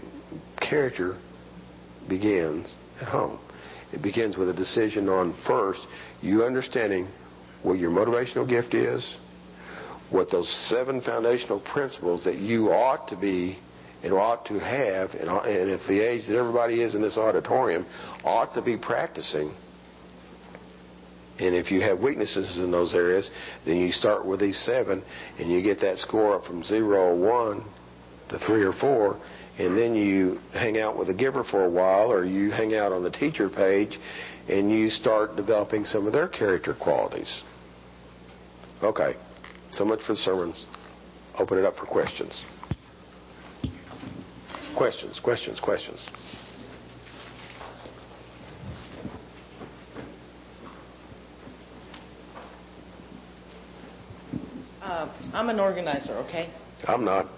begins at home. It begins with a decision on, first, you understanding what your motivational gift is, what those 7 foundational principles that you ought to be and ought to have, and at the age that everybody is in this auditorium, ought to be practicing. And if you have weaknesses in those areas, then you start with these 7, and you get that score up from 0 or 1 to 3 or 4, and then you hang out with a giver for a while, or you hang out on the teacher page, and you start developing some of their character qualities. Okay, so much for the sermons. Open it up for questions. Questions. I'm an organizer, okay? I'm not.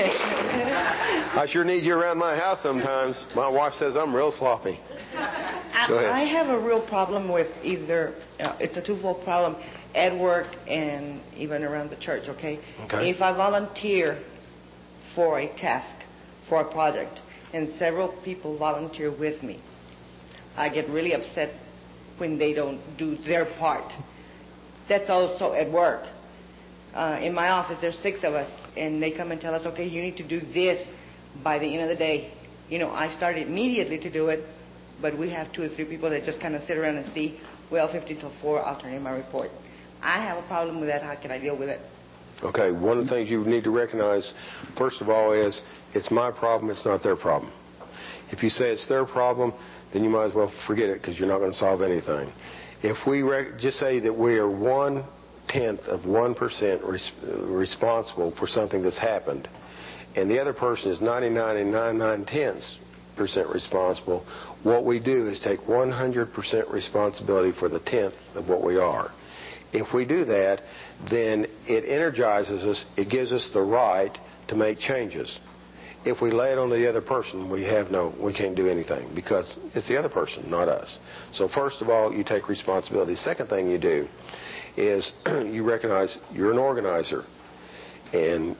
I sure need you around my house sometimes. My wife says I'm real sloppy. Go ahead. I have a real problem with either, it's a twofold problem, at work and even around the church, okay? If I volunteer for a task, for a project, and several people volunteer with me, I get really upset when they don't do their part. That's also at work. In my office, there's 6 of us, and they come and tell us, okay, you need to do this by the end of the day. You know, I start immediately to do it, but we have 2 or 3 people that just kind of sit around and see, well, 15 till 4, I'll turn in my report. I have a problem with that. How can I deal with it? Okay, one of the things you need to recognize, first of all, is it's my problem, it's not their problem. If you say it's their problem, then you might as well forget it because you're not going to solve anything. If we just say that we are 1/10 of 1% responsible for something that's happened, and the other person is 99 and 9/10% responsible, what we do is take 100% responsibility for the 10th of what we are. If we do that, then it energizes us, it gives us the right to make changes. If we lay it on the other person, we can't do anything because it's the other person, not us. So first of all, you take responsibility. Second thing you do is you recognize you're an organizer, and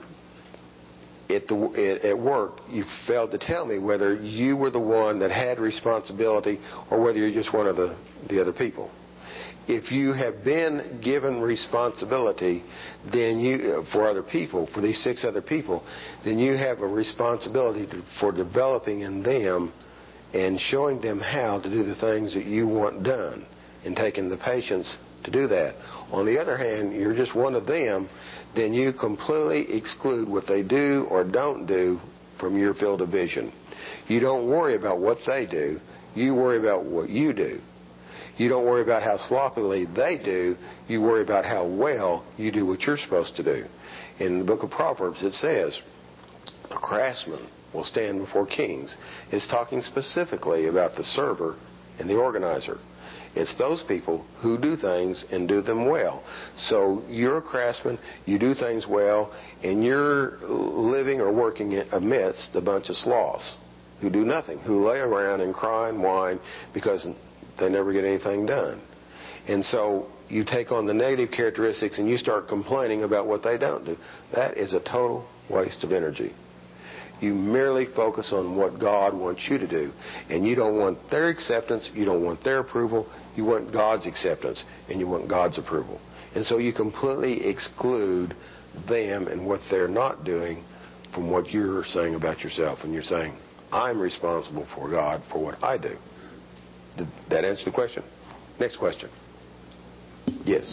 at work you failed to tell me whether you were the one that had responsibility or whether you're just one of the other people. If you have been given responsibility, then for other people, for these 6 other people, then you have a responsibility for developing in them and showing them how to do the things that you want done and taking the patience to do that. On the other hand, you're just one of them, then you completely exclude what they do or don't do from your field of vision. You don't worry about what they do. You worry about what you do. You don't worry about how sloppily they do. You worry about how well you do what you're supposed to do. In the book of Proverbs, it says, a craftsman will stand before kings. It's talking specifically about the server and the organizer. It's those people who do things and do them well. So you're a craftsman, you do things well, and you're living or working amidst a bunch of sloths who do nothing, who lay around and cry and whine because they never get anything done. And so you take on the negative characteristics and you start complaining about what they don't do. That is a total waste of energy. You merely focus on what God wants you to do. And you don't want their acceptance, you don't want their approval, you want God's acceptance, and you want God's approval. And so you completely exclude them and what they're not doing from what you're saying about yourself. And you're saying, I'm responsible for God for what I do. Did that answer the question? Next question. Yes.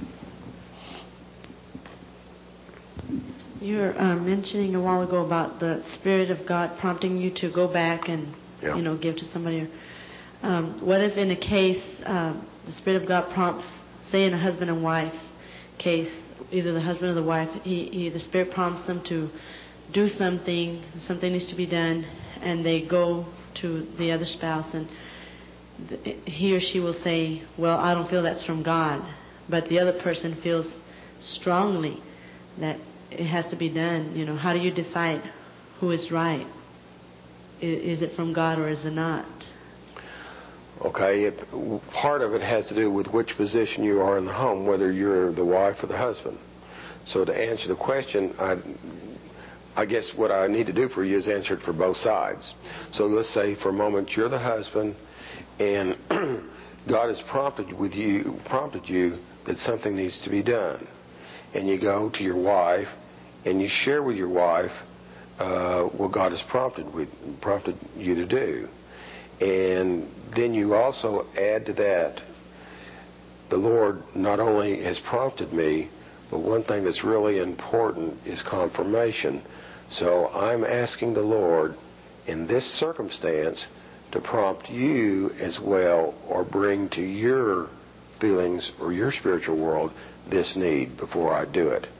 You were mentioning a while ago about the Spirit of God prompting you to go back and, give to somebody. What if in a case the Spirit of God prompts, say in a husband and wife case, either the husband or the wife, the Spirit prompts them to do something needs to be done, and they go to the other spouse, and he or she will say, well, I don't feel that's from God, but the other person feels strongly that it has to be done. How do you decide who is right? Is it from God or is it not? Okay, part of it has to do with which position you are in the home, whether you're the wife or the husband. So to answer the question, I guess what I need to do for you is answer it for both sides. So let's say for a moment you're the husband, and God has prompted you that something needs to be done. And you go to your wife and you share with your wife what God has prompted you to do. And then you also add to that, the Lord not only has prompted me, but one thing that's really important is confirmation. So I'm asking the Lord in this circumstance to prompt you as well, or bring to your feelings or your spiritual world this need before I do it.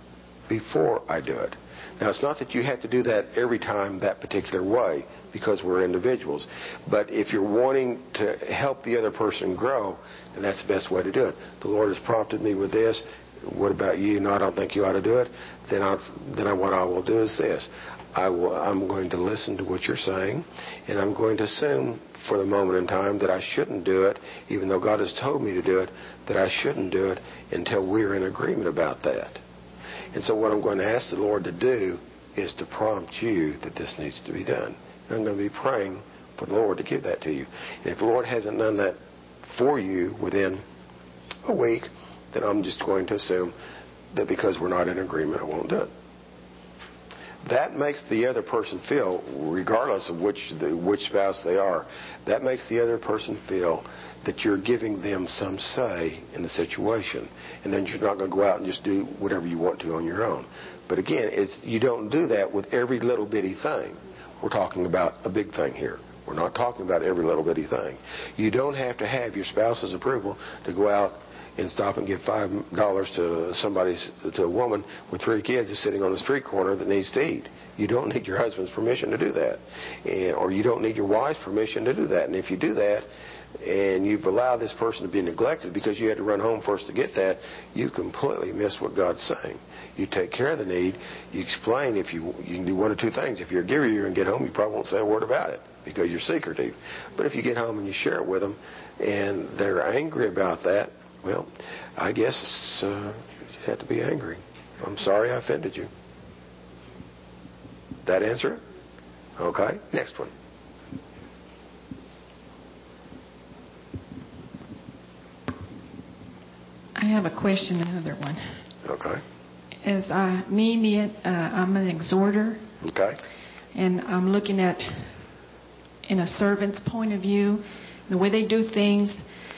Now, it's not that you have to do that every time that particular way, because we're individuals. But if you're wanting to help the other person grow, then that's the best way to do it. The Lord has prompted me with this. What about you? No, I don't think you ought to do it. Then what I will do is this. I'm going to listen to what you're saying, and I'm going to assume for the moment in time that I shouldn't do it, even though God has told me to do it, that I shouldn't do it until we're in agreement about that. And so what I'm going to ask the Lord to do is to prompt you that this needs to be done. And I'm going to be praying for the Lord to give that to you. And if the Lord hasn't done that for you within a week, then I'm just going to assume that because we're not in agreement, I won't do it. That makes the other person feel, regardless of which spouse they are, that makes the other person feel that you're giving them some say in the situation. And then you're not going to go out and just do whatever you want to on your own. But again, you don't do that with every little bitty thing. We're talking about a big thing here. We're not talking about every little bitty thing. You don't have to have your spouse's approval to go out and stop and give $5 to a woman with 3 kids who's sitting on the street corner that needs to eat. You don't need your husband's permission to do that. Or you don't need your wife's permission to do that. And if you do that, and you've allowed this person to be neglected because you had to run home first to get that, you completely miss what God's saying. You take care of the need. You explain. You can do one of two things. If you're a giver, you're going to get home, you probably won't say a word about it because you're secretive. But if you get home and you share it with them and they're angry about that, well, I guess you have to be angry. I'm sorry I offended you. That answer it? Okay. Next one. I have a question, another one. Okay. I'm an exhorter. Okay. And I'm looking at, in a servant's point of view, the way they do things.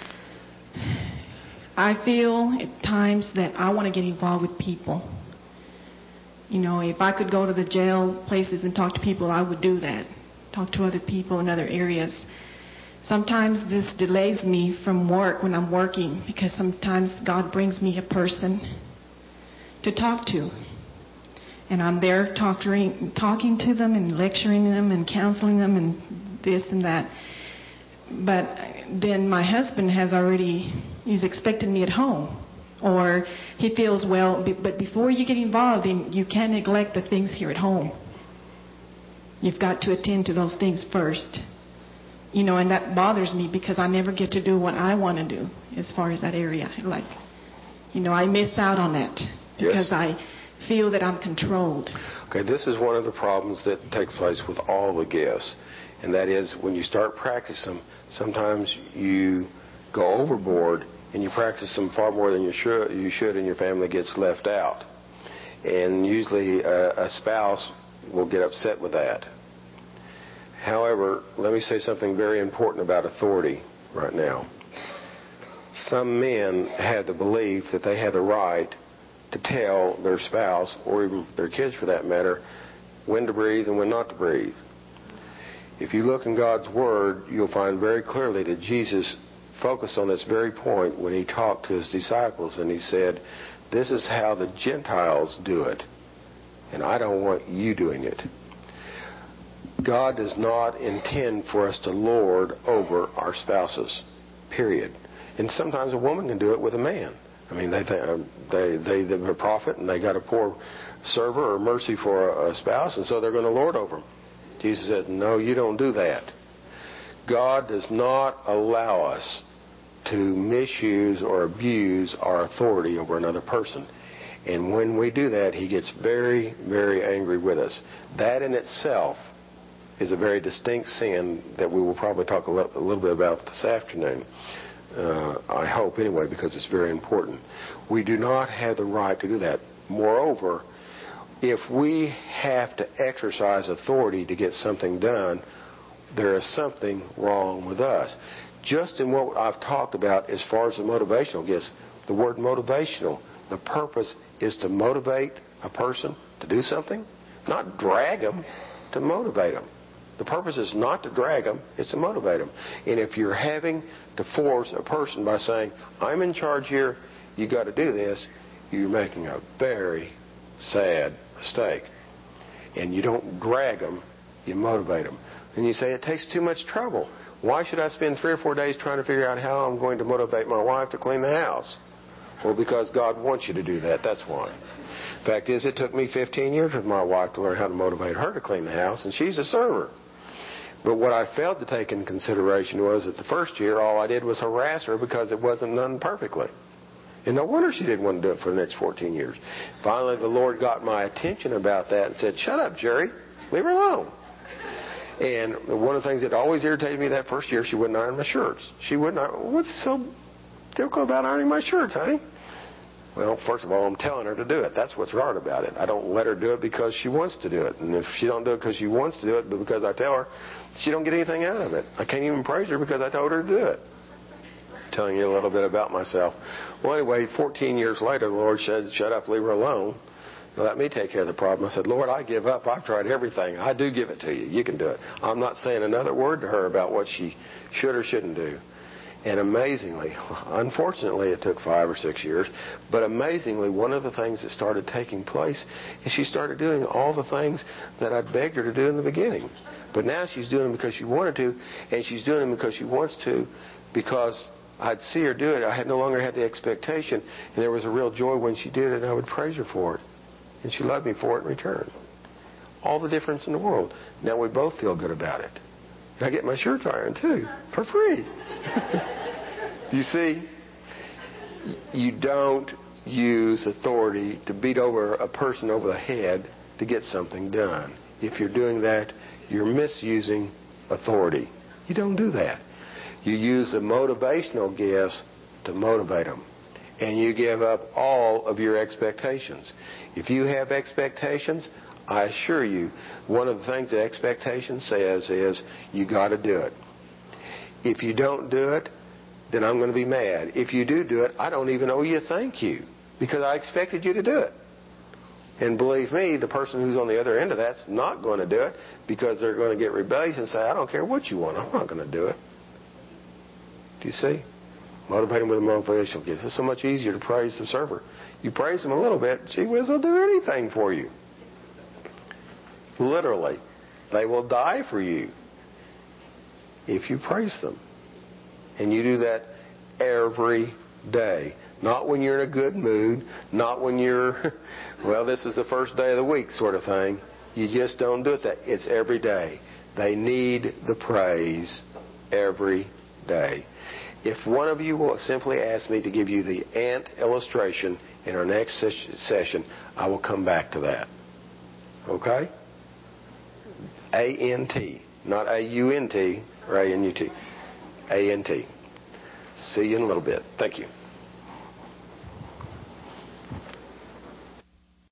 I feel at times that I want to get involved with people. If I could go to the jail places and talk to people, I would do that. Talk to other people in other areas. Sometimes this delays me from work when I'm working, because sometimes God brings me a person to talk to. And I'm there talking to them and lecturing them and counseling them and this and that. But then my husband he's expecting me at home. Or he feels, but before you get involved, you can't neglect the things here at home. You've got to attend to those things first. And that bothers me because I never get to do what I want to do as far as that area. I miss out on that because yes. feel that I'm controlled. Okay, this is one of the problems that takes place with all the gifts. And that is when you start practicing them, sometimes you go overboard and you practice them far more than you should, and your family gets left out. And usually a spouse will get upset with that. However, let me say something very important about authority right now. Some men have the belief that they have the right to tell their spouse, or even their kids for that matter, when to breathe and when not to breathe. If you look in God's Word, you'll find very clearly that Jesus focused on this very point when he talked to his disciples, and he said, this is how the Gentiles do it, and I don't want you doing it. God does not intend for us to lord over our spouses, period. And sometimes a woman can do it with a man. I mean, they're a prophet and they got a poor server or mercy for a spouse, and so they're going to lord over them. Jesus said, no, you don't do that. God does not allow us to misuse or abuse our authority over another person. And when we do that, he gets very, very angry with us. That in itself is a very distinct sin that we will probably talk a little bit about this afternoon. I hope anyway, because it's very important. We do not have the right to do that. Moreover, if we have to exercise authority to get something done, there is something wrong with us. Just in what I've talked about as far as the motivational gifts, the word motivational, the purpose is to motivate a person to do something, not drag them, to motivate them. The purpose is not to drag them, it's to motivate them. And if you're having to force a person by saying, I'm in charge here, you got to do this, you're making a very sad mistake. And you don't drag them, you motivate them. And you say, it takes too much trouble. Why should I spend 3 or 4 days trying to figure out how I'm going to motivate my wife to clean the house? Well, because God wants you to do that, that's why. Fact is, it took me 15 years with my wife to learn how to motivate her to clean the house, and she's a server. But what I failed to take into consideration was that the first year, all I did was harass her because it wasn't done perfectly. And no wonder she didn't want to do it for the next 14 years. Finally, the Lord got my attention about that and said, shut up, Jerry. Leave her alone. And one of the things that always irritated me that first year, she wouldn't iron my shirts. She wouldn't iron. What's so difficult about ironing my shirts, honey? Well, first of all, I'm telling her to do it. That's what's hard about it. I don't let her do it because she wants to do it. And if she don't do it because she wants to do it, but because I tell her, she don't get anything out of it. I can't even praise her because I told her to do it. Telling you a little bit about myself. Well, anyway, 14 years later, the Lord said, shut up, leave her alone. Let me take care of the problem. I said, Lord, I give up. I've tried everything. I do give it to you. You can do it. I'm not saying another word to her about what she should or shouldn't do. And amazingly, unfortunately it took 5 or 6 years, but amazingly one of the things that started taking place is she started doing all the things that I'd begged her to do in the beginning. But now she's doing them because she wanted to, and she's doing them because she wants to, because I'd see her do it. I no longer had the expectation, and there was a real joy when she did it, and I would praise her for it. And she loved me for it in return. All the difference in the world. Now we both feel good about it. And I get my shirts ironed too, for free. You see, you don't use authority to beat over a person over the head to get something done. If you're doing that, you're misusing authority. You don't do that. You use the motivational gifts to motivate them. And you give up all of your expectations. If you have expectations, I assure you, one of the things that expectation says is you got to do it. If you don't do it, then I'm going to be mad. If you do it, I don't even owe you a thank you because I expected you to do it. And believe me, the person who's on the other end of that's not going to do it because they're going to get rebellious and say, I don't care what you want. I'm not going to do it. Do you see? Motivate them with a motivational gift. It's so much easier to praise the server. You praise them a little bit, gee whiz, they'll do anything for you. Literally. They will die for you if you praise them. And you do that every day. Not when you're in a good mood. Not when you're, well, this is the first day of the week sort of thing. You just don't do it that. It's every day. They need the praise every day. If one of you will simply ask me to give you the ant illustration in our next session, I will come back to that. Okay? A-N-T. Not A-U-N-T or A-N-U-T. A-N-T. See you in a little bit. Thank you.